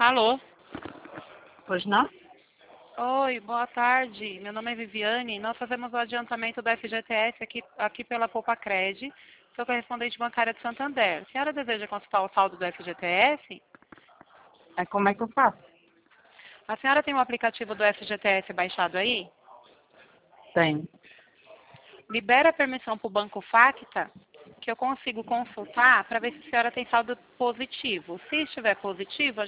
Alô? Pois não? Oi, boa tarde. Meu nome é Viviane. Nós fazemos o adiantamento do FGTS aqui pela Poupacred. Sou correspondente bancária de Santander. A senhora deseja consultar o saldo do FGTS? Como é que eu faço? A senhora tem o aplicativo do FGTS baixado aí? Tem. Libera a permissão para o Banco Facta, que eu consigo consultar para ver se a senhora tem saldo positivo. Se estiver positivo,